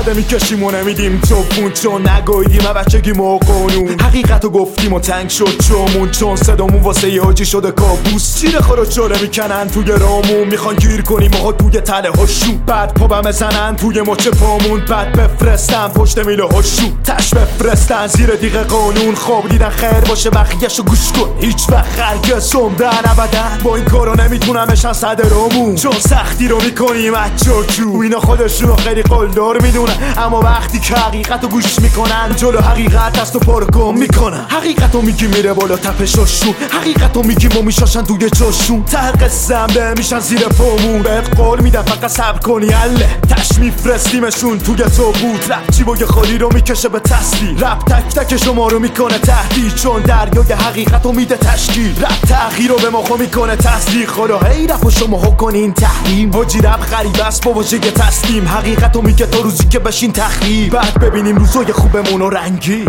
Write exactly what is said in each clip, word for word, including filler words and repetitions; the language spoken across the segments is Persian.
بده میکشیم و نمیدیم توپون، چون نگویدیم بچگیم و قانون. حقیقتو گفتیم و تنگ شد چومون، چون صدامون واسه یه حاجی شده کابوس. چیره خورو چوره میکنن توی رامون، میخوان گیر کنیم آقا توی تله هاشون. بعد پا بزنن توی مچ پامون، بعد بفرستن پشت میله هاشون. تش بفرستن زیر دیگه قانون. خواب دیدن خیر باشه بقیه‌شو گوش کن، هیچ وقت هرگز عمرن ابدا. با این کارا نمیتونن بشن صدرامون، چون سختی رو میکنیم از جاکو. اینا خودشونو خیلی قلدر میدونن، اما وقتی که حقیقتو گوش میکنن جلو حقیقت دستو پارو گم میکنن. حقیقتو میگی میره بالا تپشاشون، حقیقتو میگی ما میشاشن توی جاشون. ته قسم به میشن زیر پامون، بهت قول میدن فقط صبر کنی اله. تش میفرستیمشون توی تابوت، رپ چی با یه خالی رو میکشه به تصویر. رپ تک تک شما رو میکنه تهدید، چون دریای حقیقتو میده تشکیل. رپ تغییر رو به ما خو میکنه تصدیق. خدا هی رپ و شما ها کنین تحریم. حاجی رپ غریبه است بابا جگه تسلیم. حقیقتو میگه تا روزی که بشین تخریب، بعد ببینیم روزای خوبمون و رنگی.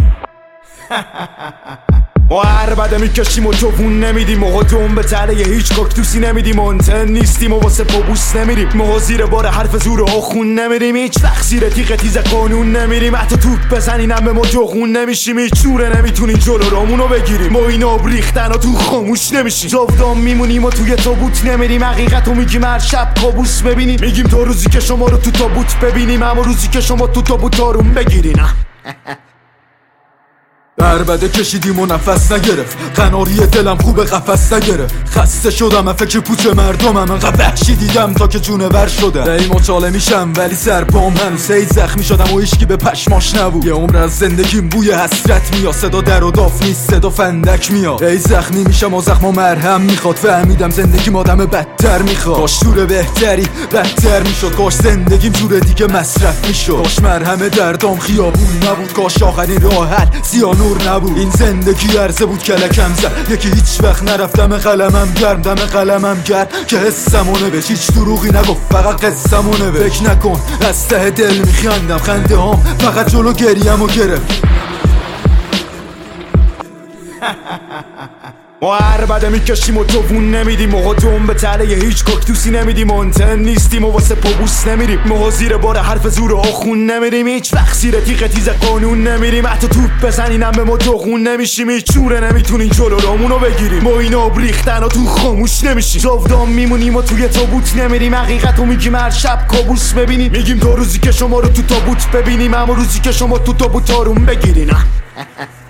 ما هر بده میکشیم و جوون نمیدیم، ما دوم به تله هیچ کاکتوسی نمیدیم. منتن نیستیم و واسه پابوس نمیریم، ما زیر بار حرف زور و آخون نمیریم. هیچ وقت زیر تیغ تیز قانون نمیریم، حتی توپ بزنینم به ما جوغون نمیشیم. هیچ جوره نمیتونین جلو رامونو بگیریم، ما این آب ریختن و تو خاموش نمیشیم. جاودان میمونیم و توی تابوت نمیریم، حقیقتو میگیم هر شب کابوس ببینیم. میگیم تا روزی که شما رو تو تابوت ببینیم، اما روزی که شما تو تابوت آروم بگیرین. عربده کشیدیم و نفس نگرفت، قناری دلم خوب قفس نگرفت. خسته شدم فکر پوچ مردمم، انقدر وحشی دیدم تا که جونور شدم. ای مچاله میشم ولی سر پام هنوز هی زخمی شدم و هیچکی به پشماش نبود. یه عمر از زندگیم بوی حسرت میاد، صدا در و داف نیست صدا فندک میاد. ای زخمی میشم و زخما مرهم میخواد، فهمیدم زندگیم آدم بدتر میخواد. کاش جور بهتری بدتر میشد، کاش زندگیم جور دیگه مصرف میشد. کاش مرهم دردام خیابون نبود، کاش آخرین راه حل سیانور نبود. این زندگی عرضه بود کلکم زد، یکی هیچ وقت نرفتم قلمم گرم، دم قلمم گرد که حسمونه بهش هیچ دروغی نگفت، فقط قصمونه به. فکر نکن از ته دل میخندم، خنده هام فقط جلو گریم و گرفت. ما هر بده میکشیم و جوون نمیدیم، ما دوم به تله هیچ کاکتوسی نمیدیم. منتن نیستیم و واسه پابوس نمیریم، ما زیر بار حرف زور و آخون نمیریم. هیچ وقت زیر تیغ تیز قانون نمیریم، حتی توپ بزنینم به ما جوغون نمیشیم. هیچ جوره نمیتونین جلو رامونو بگیریم، ما این آب ریختن و تو خاموش نمیشیم. جاودان میمونیم و توی تابوت نمیریم، حقیقتو میگیم هر شب کابوس ببینیم. میگیم تا روزی که شما رو تو تابوت ببینیم، اما روزی که شما تو تابوت آروم بگیرین.